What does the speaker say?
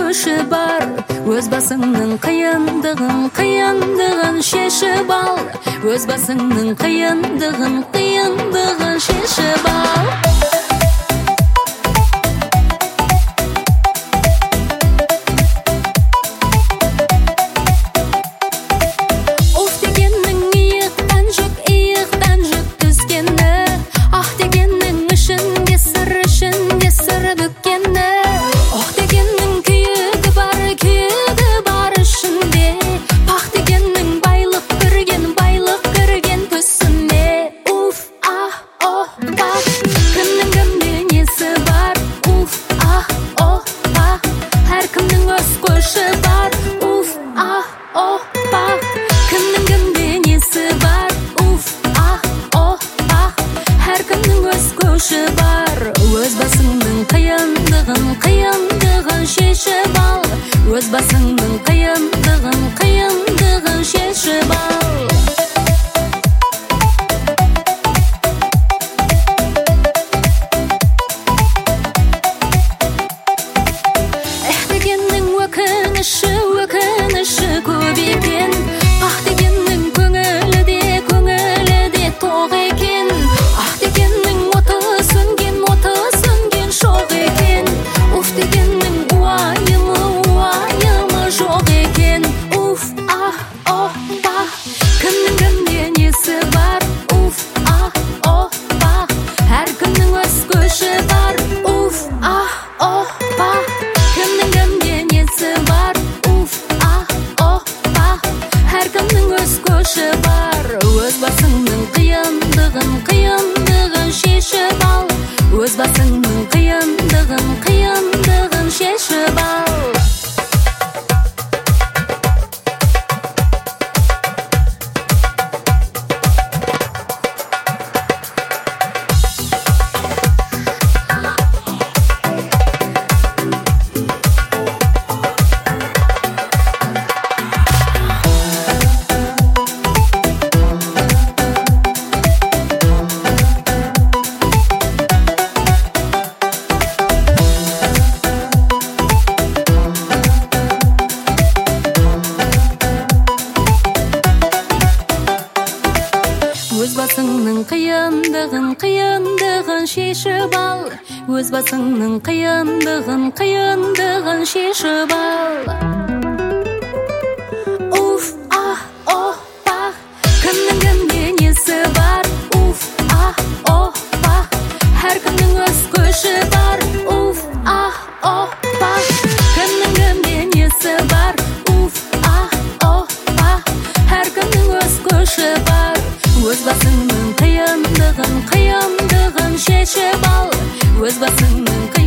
көші бар. Өз басыңның қиындығын шешіп ал. Өз басыңның қиындығын шешіп ал. Өз басыңның қиындығын шешіп ал. Өз басыңның қиындығын шешіп ал. Дегеннің өкініші көп екен. Ақ дегеннің көңілі де тоқ екен. Ақ дегеннің оты сөнген шоқ екен. Уф дегеннің уайымы жоқ екен. Уф, опа, кімнің кімде несі бар. Уф, опа, әркімнің өз көші бар. Уф, опа, кімнің кімде несі бар. Уф, опа, әркімнің өз көші бар. Өз басыңның қиындығын шешіп ал. Өз басыңның қиындығын шешіп ал. Өз басыңның қиындығын шешіп ал. Өз басыңның қиындығын шешіп ал. Уф, опа, кімнің кімде несі бар. Уф, опа, әркімнің өз көші бар. Уф, опа, кімнің кімде несі бар. Уф, опа, әркімнің өз көші бар. Өз басыңның қиындығын шешіп ал. Өз басыңның